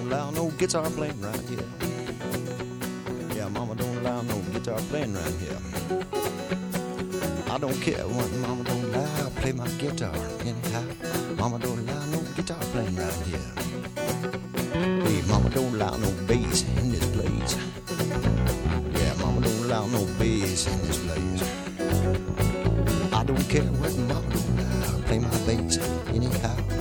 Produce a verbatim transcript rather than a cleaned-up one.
don't allow no guitar playing right here. Yeah, mama don't allow no guitar playing right here. I don't care what mama don't allow, play my guitar anyhow. Mama don't allow no guitar playing right here. Hey, mama don't allow no bass in this place. Yeah, mama don't allow no bass in this place. I don't care what mama don't allow, play my bass anyhow.